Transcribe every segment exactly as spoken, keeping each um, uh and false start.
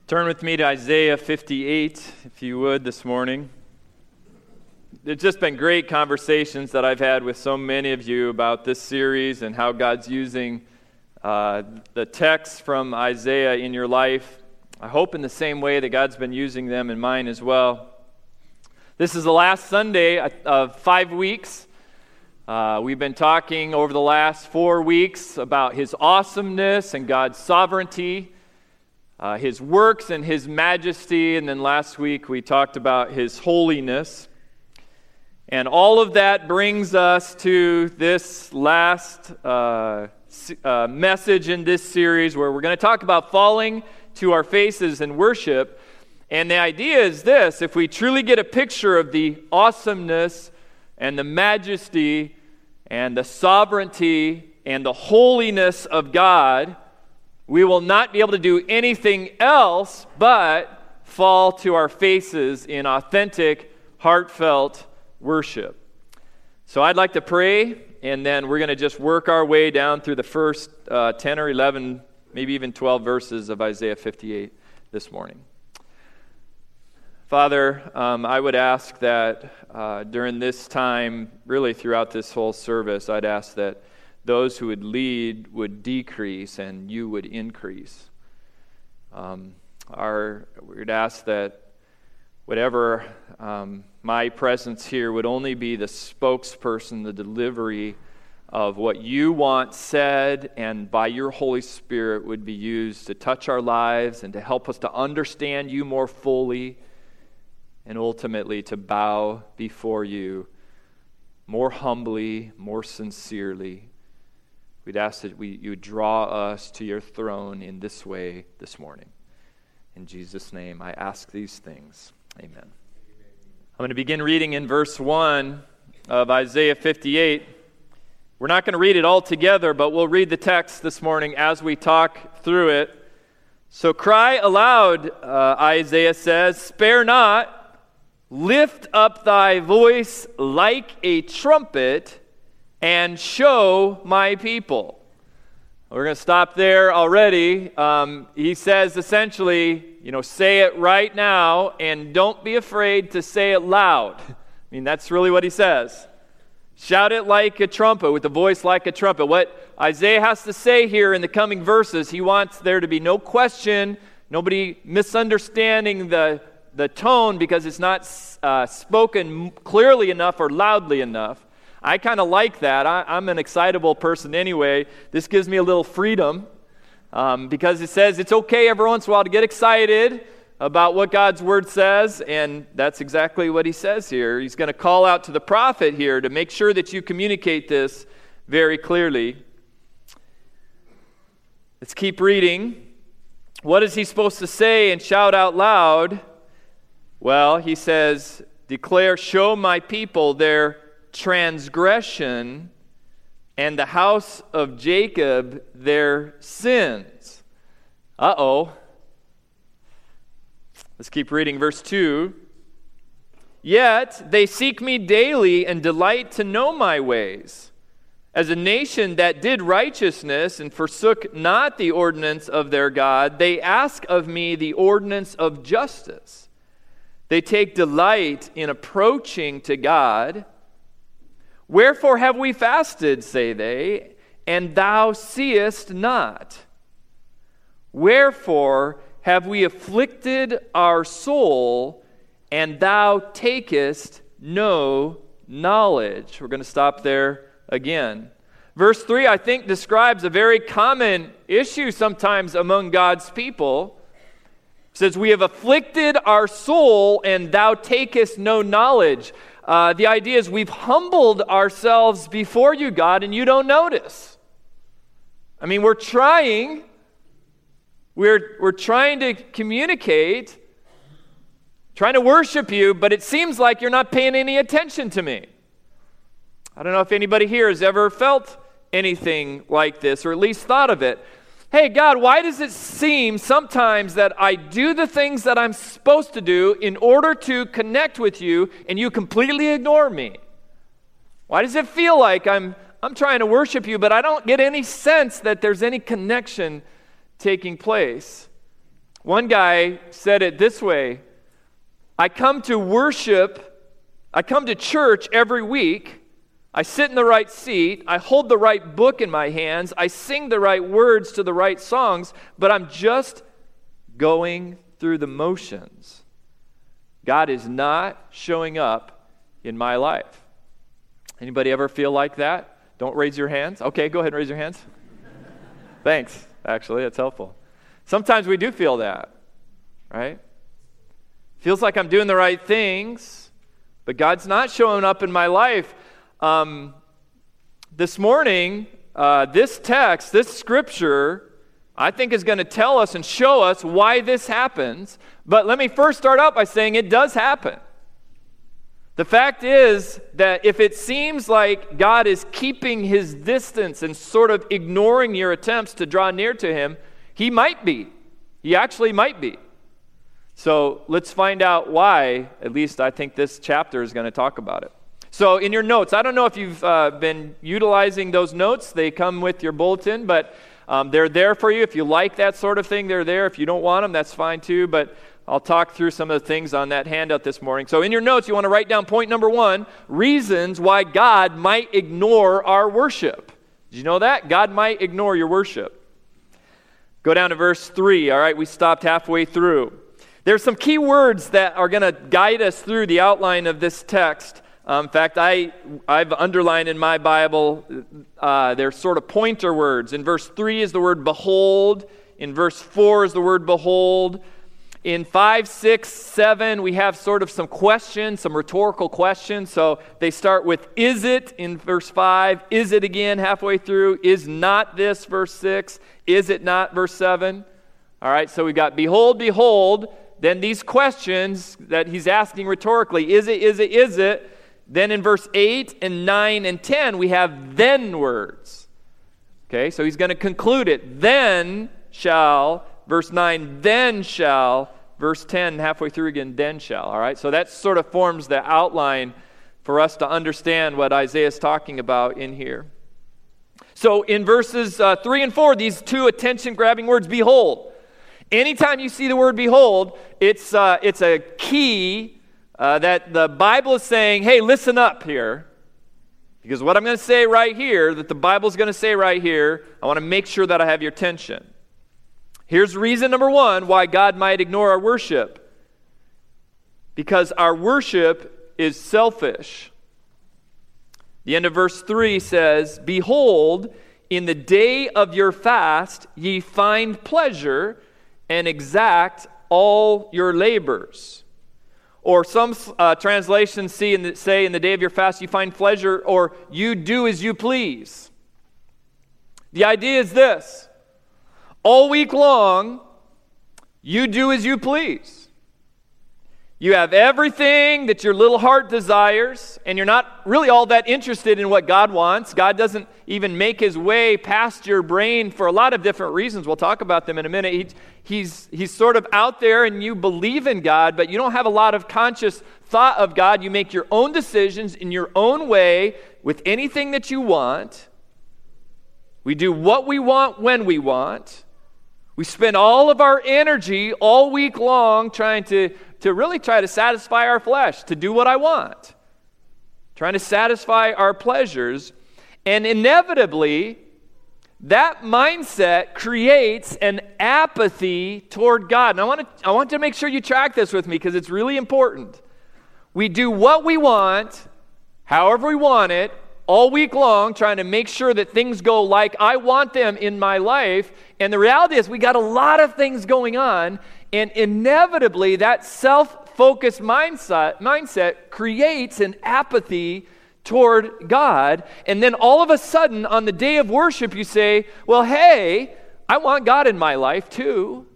Turn with me to Isaiah fifty-eight, if you would, this morning. It's just been great conversations that I've had with so many of you about this series and how God's using uh, the texts from Isaiah in your life. I hope in the same way that God's been using them in mine as well. This is the last Sunday of five weeks. Uh, we've been talking over the last four weeks about His awesomeness and God's sovereignty, Uh, his works and His majesty, and then last week we talked about His holiness. And all of that brings us to this last uh, uh, message in this series where we're going to talk about falling to our faces in worship. And the idea is this: if we truly get a picture of the awesomeness and the majesty and the sovereignty and the holiness of God, we will not be able to do anything else but fall to our faces in authentic, heartfelt worship. So I'd like to pray, and then we're going to just work our way down through the first uh, ten or eleven, maybe even twelve verses of Isaiah fifty-eight this morning. Father, um, I would ask that uh, during this time, really throughout this whole service, I'd ask that those who would lead would decrease and you would increase. Um, our, we would ask that whatever um, my presence here would only be the spokesperson, the delivery of what you want said, and by your Holy Spirit would be used to touch our lives and to help us to understand you more fully, and ultimately to bow before you more humbly, more sincerely. We'd ask that we, you would draw us to your throne in this way this morning. In Jesus' name, I ask these things. Amen. I'm going to begin reading in verse one of Isaiah fifty-eight. We're not going to read it all together, but we'll read the text this morning as we talk through it. So cry aloud, uh, Isaiah says, spare not, lift up thy voice like a trumpet, and show my people. We're going to stop there already. Um, he says essentially, you know, say it right now and don't be afraid to say it loud. I mean, that's really what he says. Shout it like a trumpet, with a voice like a trumpet. What Isaiah has to say here in the coming verses, he wants there to be no question, nobody misunderstanding the, the tone because it's not uh, spoken clearly enough or loudly enough. I kind of like that. I, I'm an excitable person anyway. This gives me a little freedom um, because it says it's okay every once in a while to get excited about what God's Word says, and that's exactly what he says here. He's going to call out to the prophet here to make sure that you communicate this very clearly. Let's keep reading. What is he supposed to say and shout out loud? Well, he says, declare, show my people their transgression, and the house of Jacob their sins. Uh-oh. Let's keep reading verse two. Yet they seek me daily and delight to know my ways. As a nation that did righteousness and forsook not the ordinance of their God, they ask of me the ordinance of justice. They take delight in approaching to God. Wherefore have we fasted, say they, and thou seest not? Wherefore have we afflicted our soul, and thou takest no knowledge? We're going to stop there again. Verse three, I think, describes a very common issue sometimes among God's people. It says, we have afflicted our soul, and thou takest no knowledge. Uh, the idea is we've humbled ourselves before you, God, and you don't notice. I mean, we're trying, we're, we're trying to communicate, trying to worship you, but it seems like you're not paying any attention to me. I don't know if anybody here has ever felt anything like this, or at least thought of it. Hey, God, why does it seem sometimes that I do the things that I'm supposed to do in order to connect with you, and you completely ignore me? Why does it feel like I'm I'm trying to worship you, but I don't get any sense that there's any connection taking place? One guy said it this way: I come to worship, I come to church every week, I sit in the right seat, I hold the right book in my hands, I sing the right words to the right songs, but I'm just going through the motions. God is not showing up in my life. Anybody ever feel like that? Don't raise your hands. Okay, go ahead and raise your hands. Thanks, actually, that's helpful. Sometimes we do feel that, right? Feels like I'm doing the right things, but God's not showing up in my life. Um, this morning, uh, this text, this scripture, I think is going to tell us and show us why this happens. But let me first start out by saying it does happen. The fact is that if it seems like God is keeping his distance and sort of ignoring your attempts to draw near to him, he might be. He actually might be. So let's find out why. At least I think this chapter is going to talk about it. So in your notes, I don't know if you've uh, been utilizing those notes. They come with your bulletin, but um, they're there for you. If you like that sort of thing, they're there. If you don't want them, that's fine too. But I'll talk through some of the things on that handout this morning. So in your notes, you want to write down point number one, reasons why God might ignore our worship. Did you know that? God might ignore your worship. Go down to verse three. All right, we stopped halfway through. There's some key words that are going to guide us through the outline of this text. Um, in fact, I, I've underlined in my Bible, uh, they're sort of pointer words. In verse three is the word behold. In verse four is the word behold. In five, six, seven, we have sort of some questions, some rhetorical questions. So they start with, is it, in verse five, is it again halfway through, is not this, verse six, is it not, verse seven. All right, so we've got behold, behold, then these questions that he's asking rhetorically, is it, is it, is it. Then in verse eight and nine and ten, we have then words. Okay, so he's going to conclude it. Then shall, verse nine, then shall, verse ten, halfway through again, then shall. All right, so that sort of forms the outline for us to understand what Isaiah is talking about in here. So in verses uh, three and four, these two attention-grabbing words, behold. Anytime you see the word behold, it's, uh, it's a key Uh, that the Bible is saying, hey, listen up here. Because what I'm going to say right here, that the Bible is going to say right here, I want to make sure that I have your attention. Here's reason number one why God might ignore our worship. Because our worship is selfish. The end of verse three says, behold, in the day of your fast ye find pleasure and exact all your labors. Or some uh, translations see in the, say, in the day of your fast you find pleasure, or you do as you please. The idea is this. All week long, you do as you please. You have everything that your little heart desires, and you're not really all that interested in what God wants. God doesn't even make his way past your brain for a lot of different reasons. We'll talk about them in a minute. He, he's, he's sort of out there, and you believe in God, but you don't have a lot of conscious thought of God. You make your own decisions in your own way with anything that you want. We do what we want when we want. We spend all of our energy all week long trying to, to really try to satisfy our flesh, to do what I want, trying to satisfy our pleasures. And inevitably, that mindset creates an apathy toward God. And I want to, I want to make sure you track this with me because it's really important. We do what we want, however we want it, all week long, trying to make sure that things go like I want them in my life. And the reality is we got a lot of things going on, and inevitably that self-focused mindset, mindset creates an apathy toward God. And then all of a sudden on the day of worship you say, well, hey, I want God in my life too.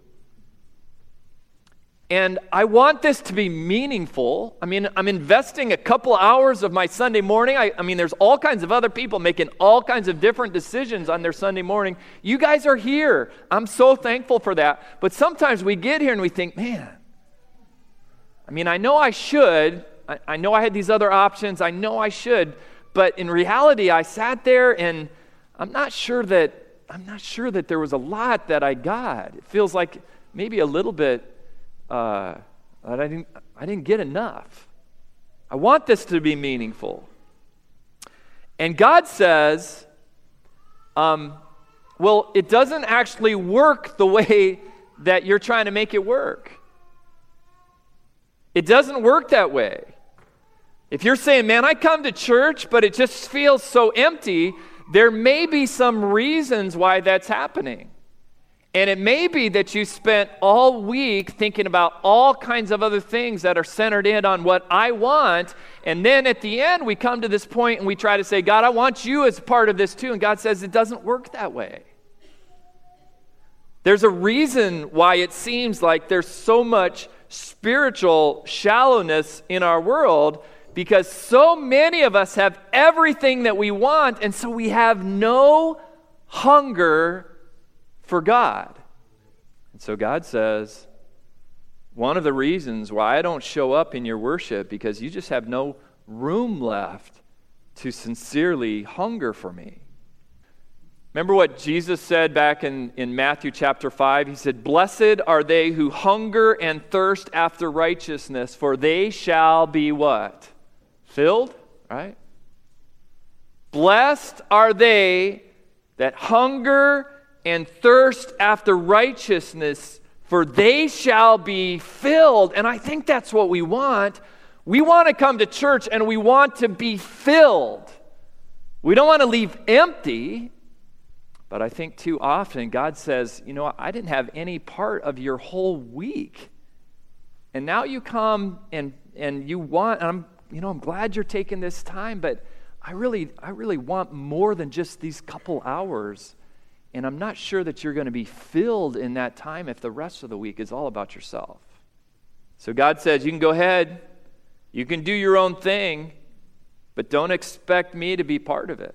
And I want this to be meaningful. I mean, I'm investing a couple hours of my Sunday morning. I, I mean, there's all kinds of other people making all kinds of different decisions on their Sunday morning. You guys are here. I'm so thankful for that. But sometimes we get here and we think, man, I mean, I know I should. I, I know I had these other options. I know I should. But in reality, I sat there and I'm not sure that, I'm not sure that there was a lot that I got. It feels like maybe a little bit, uh, that I didn't, I didn't get enough. I want this to be meaningful. And God says, um, well, it doesn't actually work the way that you're trying to make it work. It doesn't work that way. If you're saying, man, I come to church, but it just feels so empty, there may be some reasons why that's happening. And it may be that you spent all week thinking about all kinds of other things that are centered in on what I want, and then at the end we come to this point and we try to say, God, I want you as part of this too, and God says it doesn't work that way. There's a reason why it seems like there's so much spiritual shallowness in our world, because so many of us have everything that we want, and so we have no hunger for God. And so God says, one of the reasons why I don't show up in your worship, because you just have no room left to sincerely hunger for me. Remember what Jesus said back in, in Matthew chapter five? He said, blessed are they who hunger and thirst after righteousness, for they shall be what? Filled, right? Blessed are they that hunger and thirst after righteousness, for they shall be filled. And I think that's what we want. We want to come to church and we want to be filled. We don't want to leave empty. But I think too often God says, you know, I didn't have any part of your whole week. And now you come and and you want, and I'm, you know, I'm glad you're taking this time, but I really, I really want more than just these couple hours. And I'm not sure that you're going to be filled in that time if the rest of the week is all about yourself. So God says, you can go ahead, you can do your own thing, but don't expect me to be part of it.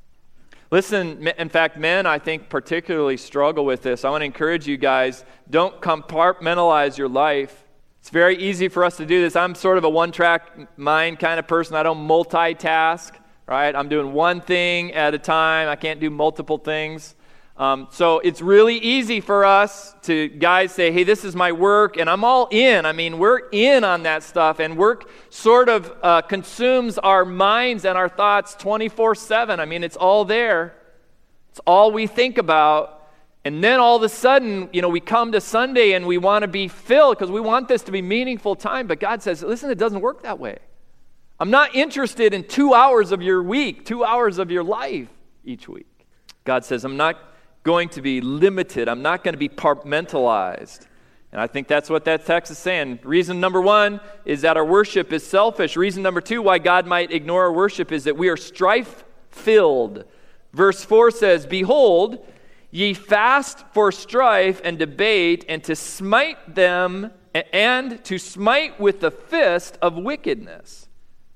Listen, in fact, men, I think, particularly struggle with this. I want to encourage you guys, don't compartmentalize your life. It's very easy for us to do this. I'm sort of a one-track mind kind of person. I don't multitask, right? I'm doing one thing at a time. I can't do multiple things. Um, so it's really easy for us to, guys, say, hey, this is my work, and I'm all in. I mean, we're in on that stuff, and work sort of uh, consumes our minds and our thoughts twenty-four seven. I mean, it's all there. It's all we think about. And then all of a sudden, you know, we come to Sunday and we want to be filled because we want this to be meaningful time. But God says, listen, it doesn't work that way. I'm not interested in two hours of your week, two hours of your life each week. God says, I'm not going to be limited. I'm not going to be compartmentalized. And I think that's what that text is saying. Reason number one is that our worship is selfish. Reason number two why God might ignore our worship is that we are strife-filled. Verse four says, behold, ye fast for strife and debate, and to smite them, and to smite with the fist of wickedness.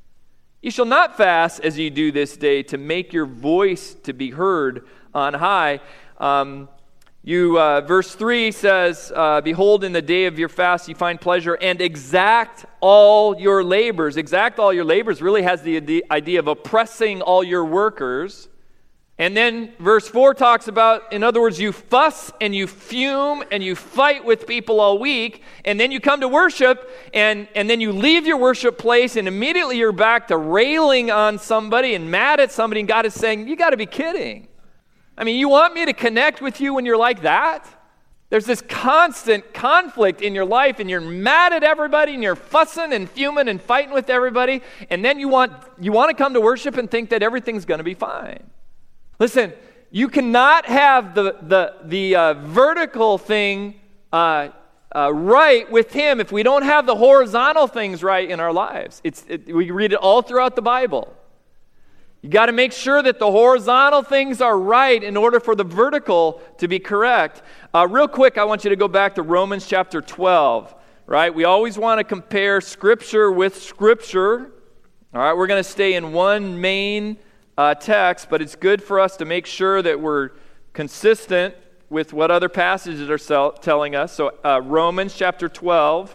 Ye shall not fast as ye do this day, to make your voice to be heard on high. Um, you, uh, verse three says, uh, behold, in the day of your fast you find pleasure, and exact all your labors. Exact all your labors really has the idea of oppressing all your workers. And then verse four talks about, in other words, you fuss and you fume and you fight with people all week, and then you come to worship, and, and then you leave your worship place, and immediately you're back to railing on somebody and mad at somebody, and God is saying, you got to be kidding. I mean, you want me to connect with you when you're like that? There's this constant conflict in your life, and you're mad at everybody, and you're fussing and fuming and fighting with everybody, and then you want you want to come to worship and think that everything's going to be fine. Listen, you cannot have the the the uh, vertical thing uh, uh, right with Him if we don't have the horizontal things right in our lives. It's it, we read it all throughout the Bible. You got to make sure that the horizontal things are right in order for the vertical to be correct. Uh, real quick, I want you to go back to Romans chapter twelve, right? We always want to compare Scripture with Scripture. All right, we're going to stay in one main uh, text, but it's good for us to make sure that we're consistent with what other passages are sell- telling us. So uh, Romans chapter twelve,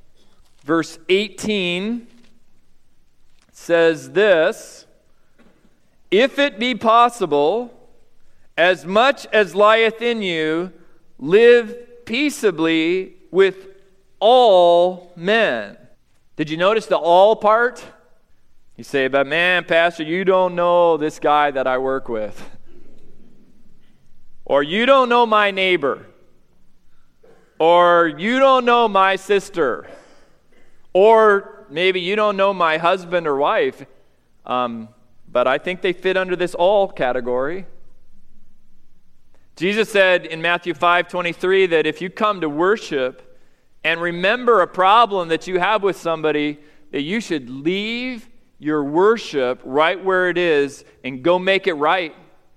verse eighteen says this, if it be possible, as much as lieth in you, live peaceably with all men. Did you notice the all part? You say, but man, Pastor, you don't know this guy that I work with. Or you don't know my neighbor. Or you don't know my sister. Or maybe you don't know my husband or wife. Um, but I think they fit under this all category. Jesus said in Matthew five twenty-three that if you come to worship and remember a problem that you have with somebody, that you should leave your worship right where it is and go make it right.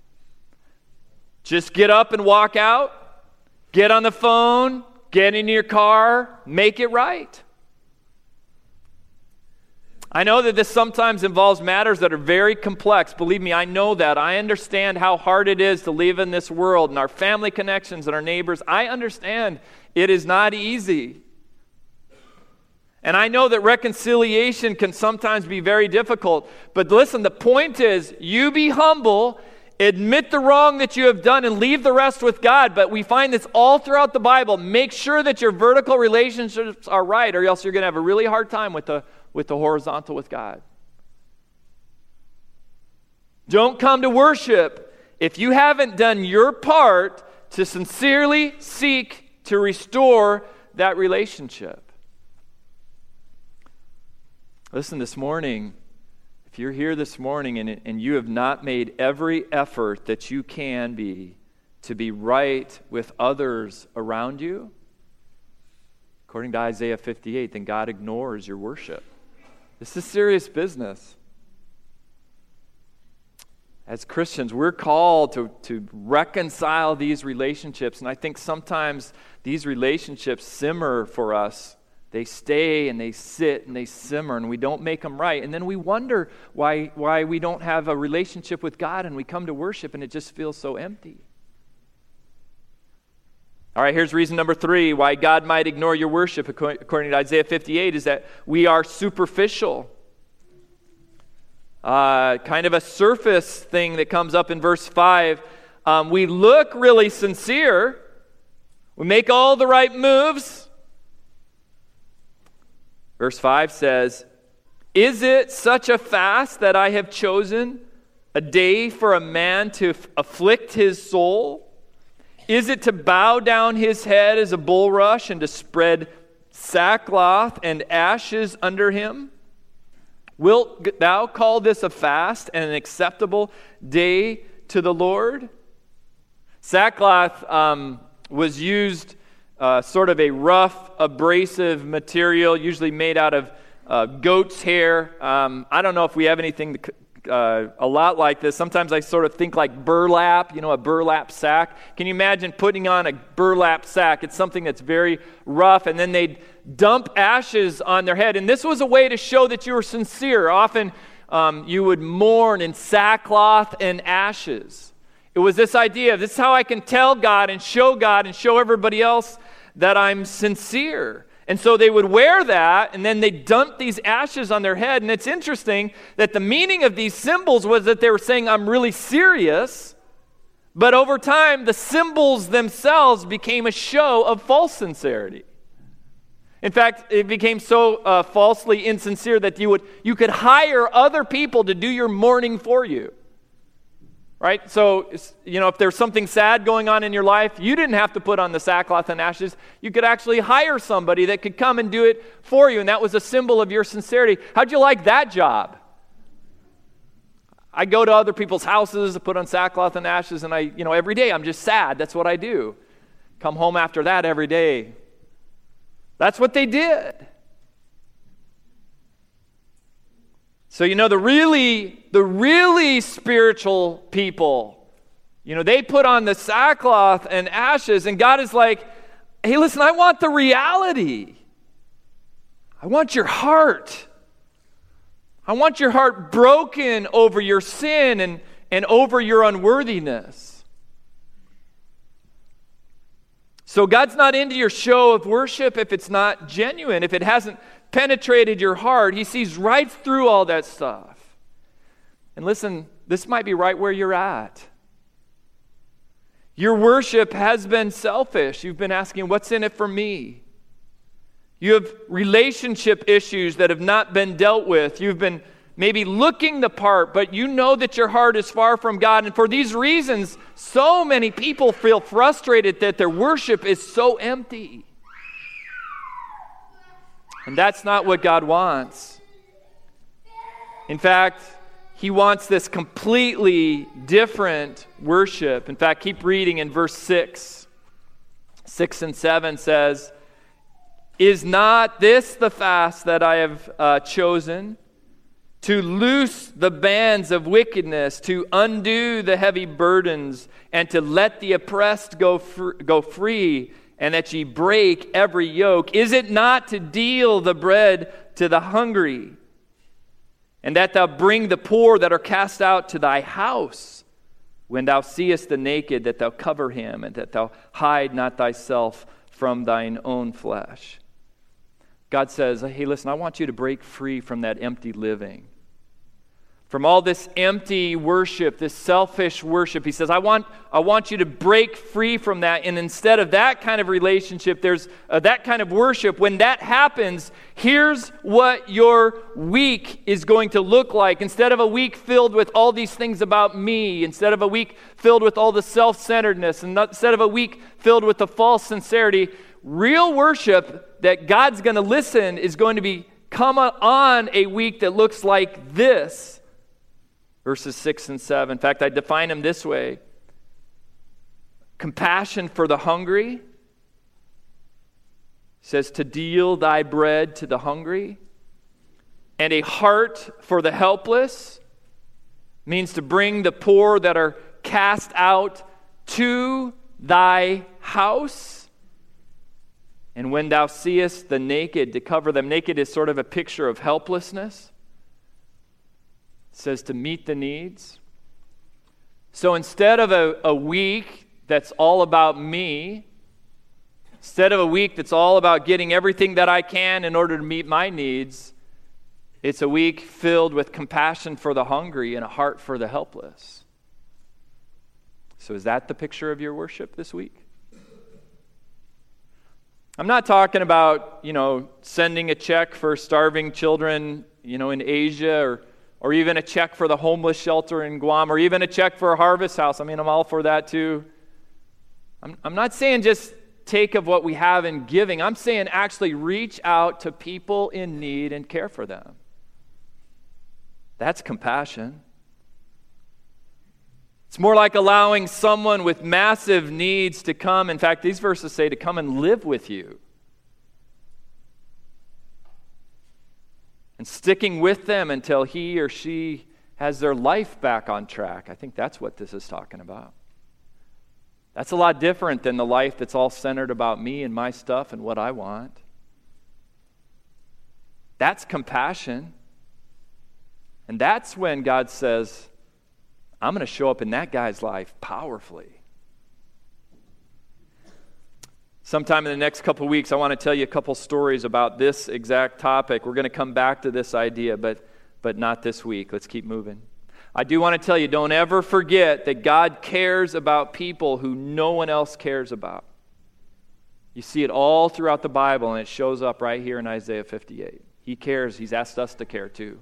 Just get up and walk out, get on the phone, get in your car, make it right. I know that this sometimes involves matters that are very complex. Believe me, I know that. I understand how hard it is to live in this world and our family connections and our neighbors. I understand it is not easy. And I know that reconciliation can sometimes be very difficult. But listen, the point is, you be humble, admit the wrong that you have done, and leave the rest with God. But we find this all throughout the Bible. Make sure that your vertical relationships are right, or else you're going to have a really hard time with the with the horizontal with God. Don't come to worship if you haven't done your part to sincerely seek to restore that relationship. Listen, this morning, if you're here this morning and, and you have not made every effort that you can be to be right with others around you, according to Isaiah fifty-eight, then God ignores your worship. This is serious business. As Christians, we're called to, to reconcile these relationships, and I think sometimes these relationships simmer for us. They stay and they sit and they simmer, and we don't make them right. And then we wonder why, why we don't have a relationship with God, and we come to worship and it just feels so empty. All right, here's reason number three why God might ignore your worship, according to Isaiah fifty-eight, is that we are superficial. Uh, kind of a surface thing that comes up in verse five. Um, we look really sincere. We make all the right moves. Verse five says, "Is it such a fast that I have chosen, a day for a man to f- afflict his soul? Is it to bow down his head as a bulrush and to spread sackcloth and ashes under him? Wilt thou call this a fast and an acceptable day to the Lord?" Sackcloth um, was used uh, sort of a rough, abrasive material, usually made out of uh, goat's hair. Um, I don't know if we have anything to Uh, a lot like this. Sometimes I sort of think like burlap, you know, a burlap sack. Can you imagine putting on a burlap sack? It's something that's very rough, and then they'd dump ashes on their head. And this was a way to show that you were sincere. Often um, you would mourn in sackcloth and ashes. It was this idea of, this is how I can tell God and show God and show everybody else that I'm sincere. And so they would wear that, and then they dump these ashes on their head. And it's interesting that the meaning of these symbols was that they were saying, I'm really serious. But over time, the symbols themselves became a show of false sincerity. In fact, it became so uh, falsely insincere that you would you could hire other people to do your mourning for you. Right? So, you know, if there's something sad going on in your life, you didn't have to put on the sackcloth and ashes. You could actually hire somebody that could come and do it for you, and that was a symbol of your sincerity. How'd you like that job? I go to other people's houses to put on sackcloth and ashes, and I, you know, every day I'm just sad. That's what I do. Come home after that every day. That's what they did. So, you know, the really, the really spiritual people, you know, they put on the sackcloth and ashes, and God is like, hey, listen, I want the reality. I want your heart. I want your heart broken over your sin and, and over your unworthiness. So God's not into your show of worship if it's not genuine, if it hasn't penetrated your heart. He sees right through all that stuff. And listen, this might be right where you're at. Your worship has been selfish. You've been asking, what's in it for me? You have relationship issues that have not been dealt with. You've been maybe looking the part, but you know that your heart is far from God. And for these reasons, so many people feel frustrated that their worship is so empty. And that's not what God wants. In fact, He wants this completely different worship. In fact, keep reading in verse six. six and seven says, "Is not this the fast that I have uh, chosen? To loose the bands of wickedness, to undo the heavy burdens, and to let the oppressed go, fr- go free, and that ye break every yoke? Is it not to deal the bread to the hungry, and that thou bring the poor that are cast out to thy house? When thou seest the naked, that thou cover him, and that thou hide not thyself from thine own flesh." God says, hey, listen, I want you to break free from that empty living. From all this empty worship, this selfish worship. He says, I want, I want you to break free from that. And instead of that kind of relationship, there's uh, that kind of worship. When that happens, here's what your week is going to look like. Instead of a week filled with all these things about me, instead of a week filled with all the self-centeredness, and not, instead of a week filled with the false sincerity, real worship that God's going to listen is going to be come on a week that looks like this. Verses six and seven. In fact, I define them this way. Compassion for the hungry. Says to deal thy bread to the hungry. And a heart for the helpless. Means to bring the poor that are cast out to thy house. And when thou seest the naked, to cover them. Naked is sort of a picture of helplessness. It says to meet the needs. So instead of a, a week that's all about me, instead of a week that's all about getting everything that I can in order to meet my needs, it's a week filled with compassion for the hungry and a heart for the helpless. So is that the picture of your worship this week? I'm not talking about, you know, sending a check for starving children, you know, in Asia, or or even a check for the homeless shelter in Guam, or even a check for a harvest house. I mean, I'm all for that too. I'm, I'm not saying just take of what we have in giving. I'm saying actually reach out to people in need and care for them. That's compassion. It's more like allowing someone with massive needs to come. In fact, these verses say to come and live with you. And sticking with them until he or she has their life back on track. I think that's what this is talking about. That's a lot different than the life that's all centered about me and my stuff and what I want. That's compassion. And that's when God says, I'm going to show up in that guy's life powerfully. Sometime in the next couple weeks, I want to tell you a couple stories about this exact topic. We're going to come back to this idea, but, but not this week. Let's keep moving. I do want to tell you, don't ever forget that God cares about people who no one else cares about. You see it all throughout the Bible, and it shows up right here in Isaiah fifty-eight. He cares. He's asked us to care too.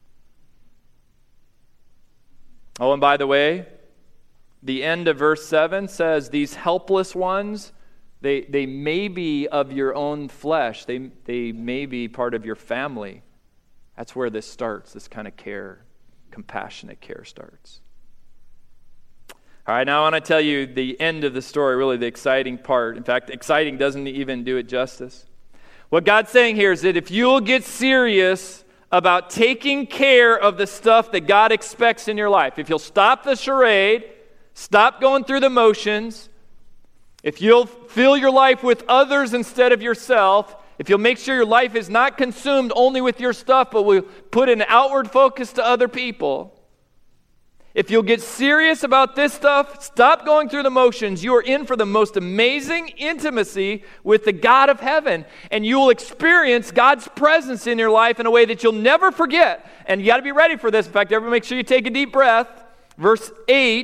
Oh, and by the way, the end of verse seven says, these helpless ones, They they may be of your own flesh. They they may be part of your family. That's where this starts, this kind of care, compassionate care starts. All right, now I want to tell you the end of the story, really the exciting part. In fact, exciting doesn't even do it justice. What God's saying here is that if you'll get serious about taking care of the stuff that God expects in your life, if you'll stop the charade, stop going through the motions, if you'll fill your life with others instead of yourself, if you'll make sure your life is not consumed only with your stuff, but will put an outward focus to other people, if you'll get serious about this stuff, stop going through the motions, you are in for the most amazing intimacy with the God of heaven. And you will experience God's presence in your life in a way that you'll never forget. And you got to be ready for this. In fact, everybody make sure you take a deep breath. Verse eight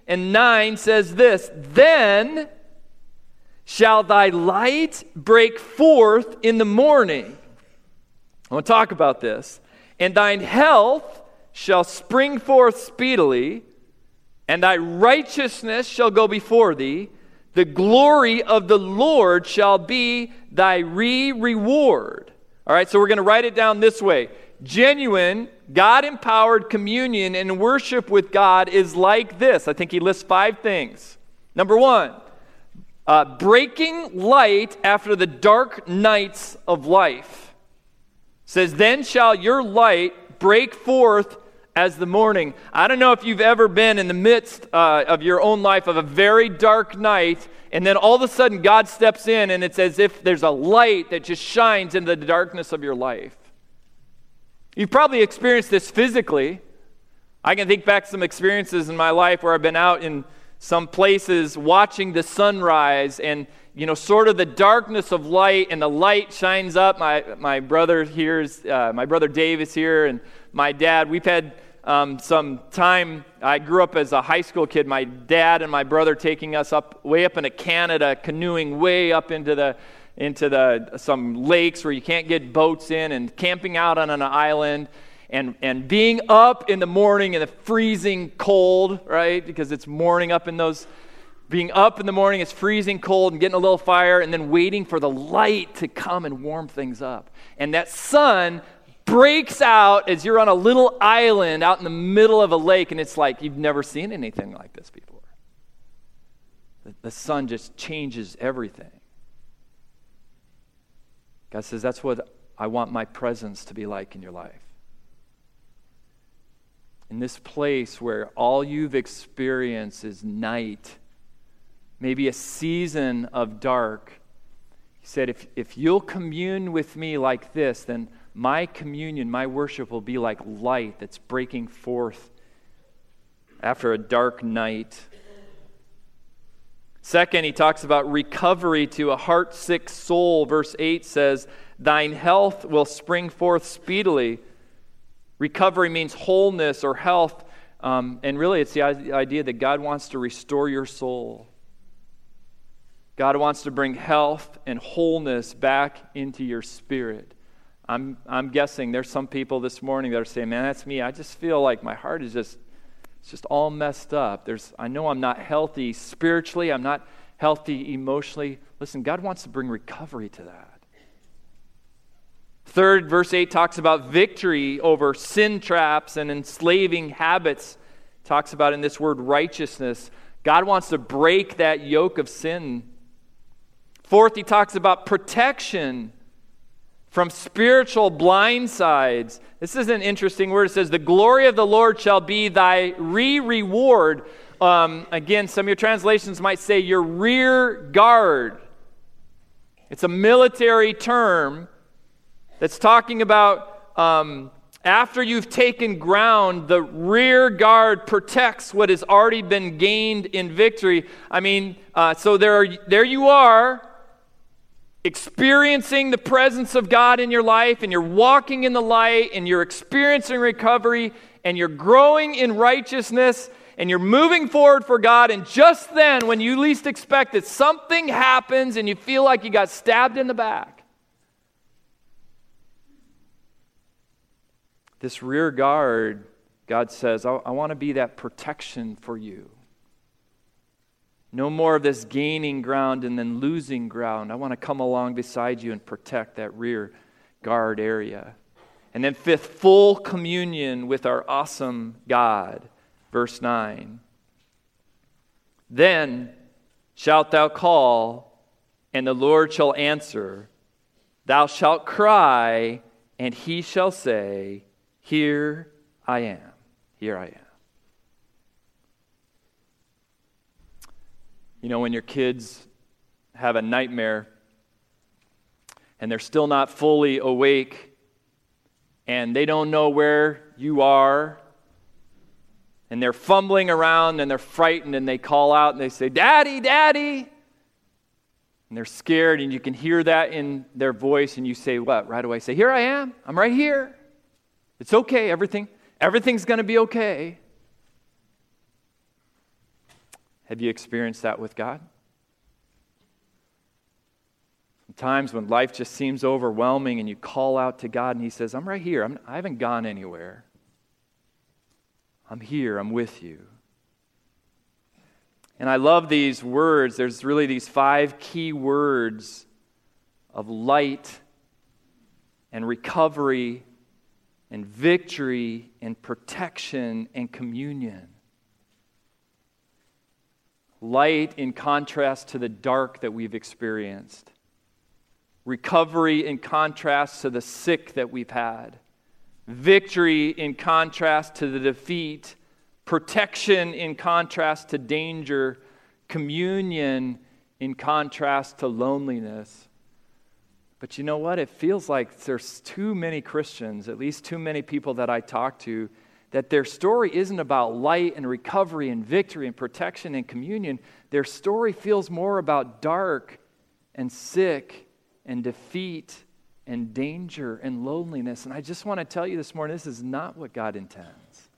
and nine says this, then shall thy light break forth in the morning. I want to talk about this. And thine health shall spring forth speedily, and thy righteousness shall go before thee. The glory of the Lord shall be thy re-reward. All right, so we're going to write it down this way. Genuine, God-empowered communion and worship with God is like this. I think he lists five things. Number one, uh, breaking light after the dark nights of life. It says, then shall your light break forth as the morning. I don't know if you've ever been in the midst uh, of your own life of a very dark night, and then all of a sudden God steps in, and it's as if there's a light that just shines into the darkness of your life. You've probably experienced this physically. I can think back to some experiences in my life where I've been out in some places watching the sunrise, and you know, sort of the darkness of light, and the light shines up. My my brother here's uh, my brother Dave is here, and my dad. We've had um, some time. I grew up as a high school kid. My dad and my brother taking us up way up into Canada, canoeing way up into the into the some lakes where you can't get boats in, and camping out on an island, and and being up in the morning in the freezing cold, right? Because it's morning up in those. Being up in the morning, it's freezing cold, and getting a little fire, and then waiting for the light to come and warm things up. And that sun breaks out as you're on a little island out in the middle of a lake, and it's like you've never seen anything like this before. The, the sun just changes everything. God says, that's what I want my presence to be like in your life. In this place where all you've experienced is night, maybe a season of dark. He said, if, if you'll commune with me like this, then my communion, my worship will be like light that's breaking forth after a dark night. Second, he talks about recovery to a heart-sick soul. Verse eight says, thine health will spring forth speedily. Recovery means wholeness or health. Um, and really, it's the idea that God wants to restore your soul. God wants to bring health and wholeness back into your spirit. I'm I'm guessing there's some people this morning that are saying, man, that's me. I just feel like my heart is just it's just all messed up. There's I know I'm not healthy spiritually. I'm not healthy emotionally. Listen, God wants to bring recovery to that. Third, verse eight talks about victory over sin traps and enslaving habits. It talks about in this word righteousness. God wants to break that yoke of sin. Fourth, he talks about protection from spiritual blindsides. This is an interesting word. It says, the glory of the Lord shall be thy re-reward. Um, again, some of your translations might say your rear guard. It's a military term that's talking about um, after you've taken ground, the rear guard protects what has already been gained in victory. I mean, uh, so there, are, there you are, experiencing the presence of God in your life, and you're walking in the light, and you're experiencing recovery, and you're growing in righteousness, and you're moving forward for God, and just then, when you least expect it, something happens, and you feel like you got stabbed in the back. This rear guard, God says, I, I want to be that protection for you. No more of this gaining ground and then losing ground. I want to come along beside you and protect that rear guard area. And then fifth, full communion with our awesome God. Verse nine. Then shalt thou call, and the Lord shall answer. Thou shalt cry, and he shall say, here I am. Here I am. You know, when your kids have a nightmare and they're still not fully awake and they don't know where you are and they're fumbling around and they're frightened and they call out and they say, Daddy, Daddy. And they're scared and you can hear that in their voice and you say, what? Right away, say, here I am. I'm right here. It's okay. Everything, everything's going to be okay. Have you experienced that with God? Sometimes when life just seems overwhelming and you call out to God and He says, I'm right here. I'm, I haven't gone anywhere. I'm here. I'm with you. And I love these words. There's really these five key words of light and recovery and victory and protection and communion. Light in contrast to the dark that we've experienced. Recovery in contrast to the sick that we've had. Victory in contrast to the defeat. Protection in contrast to danger. Communion in contrast to loneliness. But you know what? It feels like there's too many Christians, at least too many people that I talk to, that their story isn't about light and recovery and victory and protection and communion. Their story feels more about dark and sick and defeat and danger and loneliness. And I just want to tell you this morning, this is not what God intends.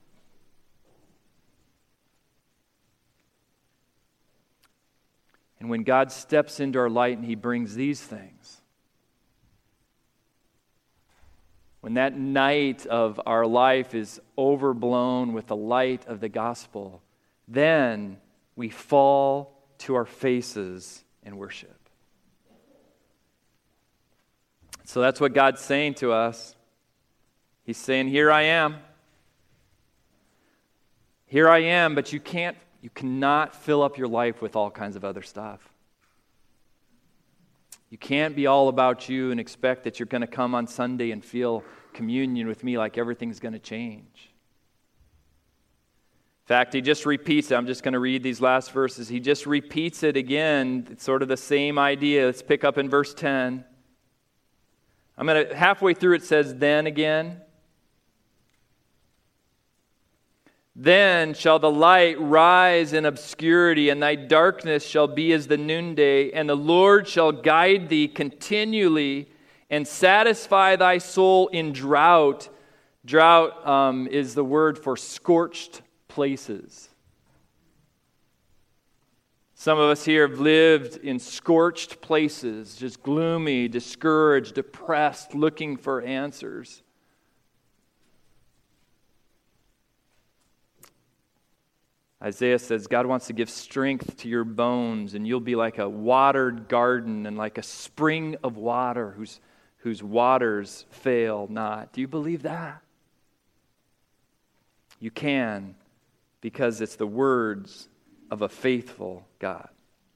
And when God steps into our light and He brings these things, when that night of our life is overblown with the light of the gospel, then we fall to our faces in worship. So that's what God's saying to us. He's saying, here I am. Here I am, but you can't, you cannot fill up your life with all kinds of other stuff. You can't be all about you and expect that you're going to come on Sunday and feel communion with me like everything's going to change. In fact, he just repeats it. I'm just going to read these last verses. He just repeats it again. It's sort of the same idea. Let's pick up in verse ten. I'm going to, halfway through it says, then again. Then shall the light rise in obscurity, and thy darkness shall be as the noonday, and the Lord shall guide thee continually and satisfy thy soul in drought. Drought um, is the word for scorched places. Some of us here have lived in scorched places, just gloomy, discouraged, depressed, looking for answers. Isaiah says God wants to give strength to your bones, and you'll be like a watered garden and like a spring of water whose, whose waters fail not. Do you believe that? You can, because it's the words of a faithful God.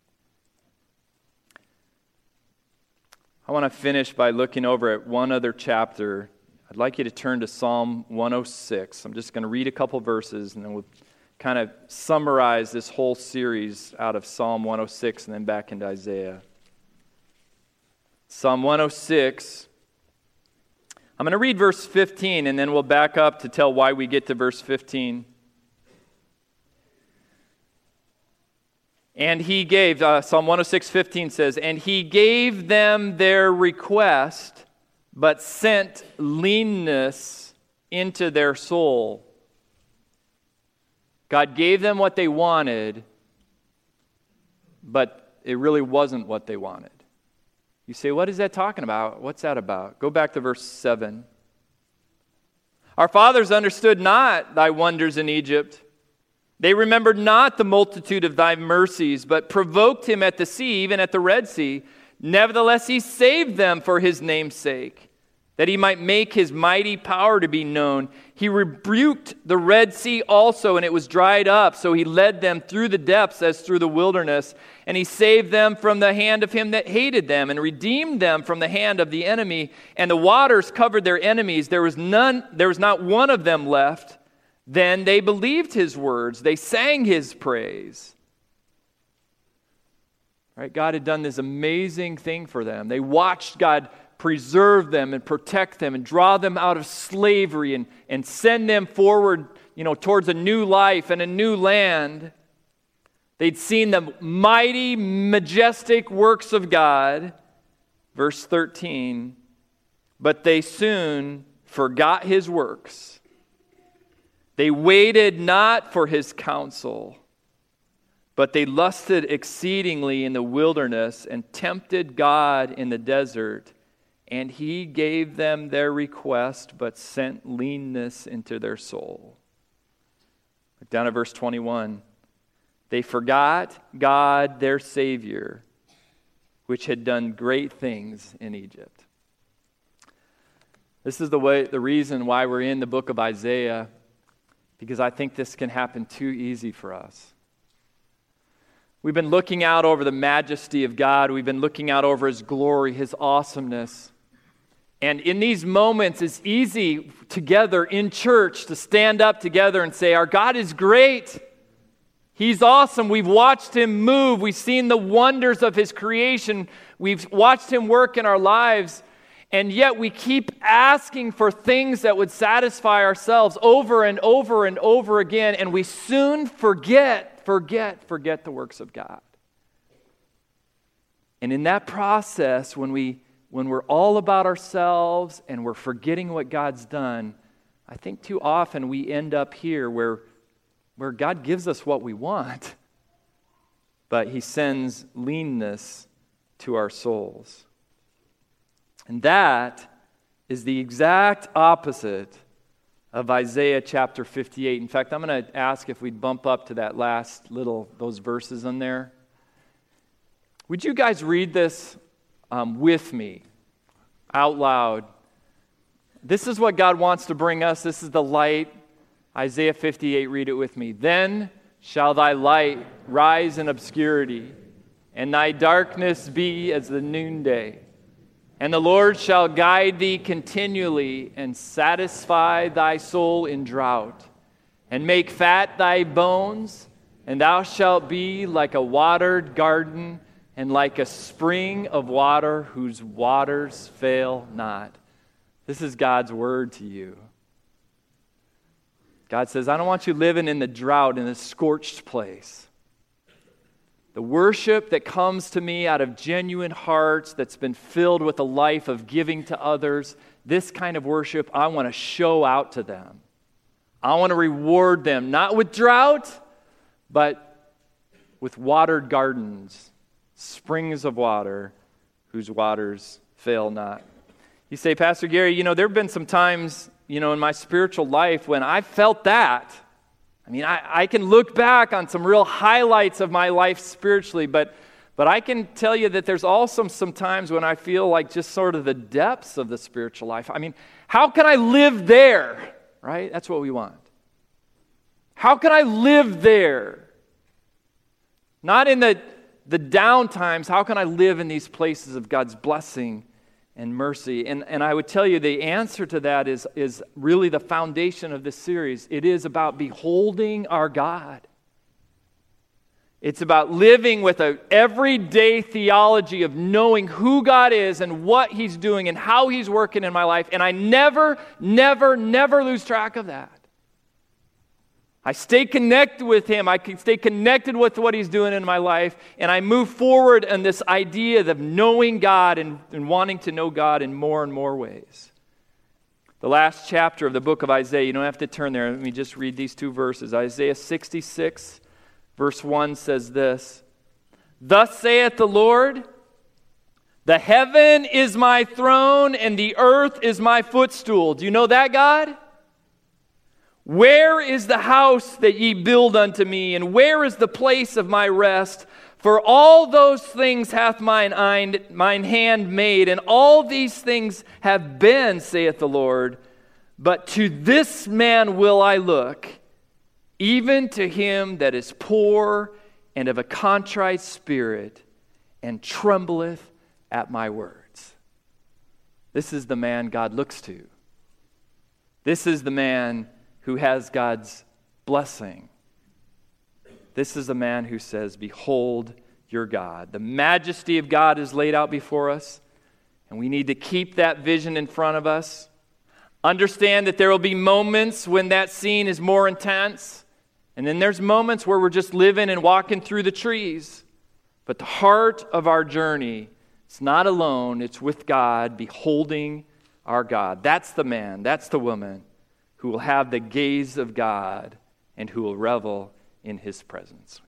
I want to finish by looking over at one other chapter. I'd like you to turn to Psalm one oh six. I'm just going to read a couple verses, and then we'll kind of summarize this whole series out of Psalm one oh six and then back into Isaiah. Psalm one oh six. I'm going to read verse fifteen, and then we'll back up to tell why we get to verse fifteen. And he gave, uh, Psalm one oh six, fifteen says, and he gave them their request, but sent leanness into their soul. God gave them what they wanted, but it really wasn't what they wanted. You say, what is that talking about? What's that about? Go back to verse seven. Our fathers understood not thy wonders in Egypt. They remembered not the multitude of thy mercies, but provoked him at the sea, even at the Red Sea. Nevertheless, he saved them for his name's sake, that he might make his mighty power to be known. He rebuked the Red Sea also, and it was dried up. So he led them through the depths as through the wilderness. And he saved them from the hand of him that hated them, and redeemed them from the hand of the enemy. And the waters covered their enemies. There was none, there was not one of them left. Then they believed his words. They sang his praise. Right? God had done this amazing thing for them. They watched God preserve them and protect them and draw them out of slavery and, and send them forward, you know, towards a new life and a new land. They'd seen the mighty, majestic works of God. Verse thirteen, but they soon forgot his works. They waited not for his counsel, But they lusted exceedingly in the wilderness and tempted God in the desert. And he gave them their request, but sent leanness into their soul. Look down at verse twenty-one. They forgot God, their Savior, which had done great things in Egypt. This is the way, the reason why we're in the book of Isaiah, because I think this can happen too easy for us. We've been looking out over the majesty of God. We've been looking out over His glory, His awesomeness. And in these moments, it's easy together in church to stand up together and say, our God is great. He's awesome. We've watched Him move. We've seen the wonders of His creation. We've watched Him work in our lives. And yet we keep asking for things that would satisfy ourselves over and over and over again. And we soon forget, forget, forget the works of God. And in that process, when we when we're all about ourselves and we're forgetting what God's done, I think too often we end up here where, where God gives us what we want, but He sends leanness to our souls. And that is the exact opposite of Isaiah chapter fifty-eight. In fact, I'm going to ask if we'd bump up to that last little, those verses in there. Would you guys read this um, with me, out loud? This is what God wants to bring us. This is the light. Isaiah fifty-eight, read it with me. Then shall thy light rise in obscurity, and thy darkness be as the noonday. And the Lord shall guide thee continually, and satisfy thy soul in drought, and make fat thy bones, and thou shalt be like a watered garden, and like a spring of water whose waters fail not. This is God's word to you. God says, I don't want you living in the drought, in the scorched place. The worship that comes to me out of genuine hearts that's been filled with a life of giving to others, this kind of worship, I want to show out to them. I want to reward them, not with drought, but with watered gardens, springs of water whose waters fail not. You say, Pastor Gary, you know, there have been some times, you know, in my spiritual life when I felt that. I mean, I, I can look back on some real highlights of my life spiritually, but but I can tell you that there's also some times when I feel like just sort of the depths of the spiritual life. I mean, how can I live there, right? That's what we want. How can I live there? Not in the, the down times. How can I live in these places of God's blessing and mercy? And, and I would tell you the answer to that is, is really the foundation of this series. It is about beholding our God. It's about living with an everyday theology of knowing who God is and what He's doing and how He's working in my life. And I never, never, never lose track of that. I stay connected with Him. I can stay connected with what He's doing in my life. And I move forward in this idea of knowing God and, and wanting to know God in more and more ways. The last chapter of the book of Isaiah, you don't have to turn there. Let me just read these two verses. Isaiah sixty-six, verse one says this. Thus saith the Lord, the heaven is my throne and the earth is my footstool. Do you know that, God? Where is the house that ye build unto me, and where is the place of my rest? For all those things hath mine, eye, mine hand made, and all these things have been, saith the Lord. But to this man will I look, even to him that is poor and of a contrite spirit, and trembleth at my words. This is the man God looks to. This is the man who has God's blessing. This is a man who says, behold your God. The majesty of God is laid out before us, and we need to keep that vision in front of us. Understand that there will be moments when that scene is more intense, and then there's moments where we're just living and walking through the trees. But the heart of our journey, it's not alone, it's with God, beholding our God. That's the man, that's the woman who will have the gaze of God and who will revel in His presence.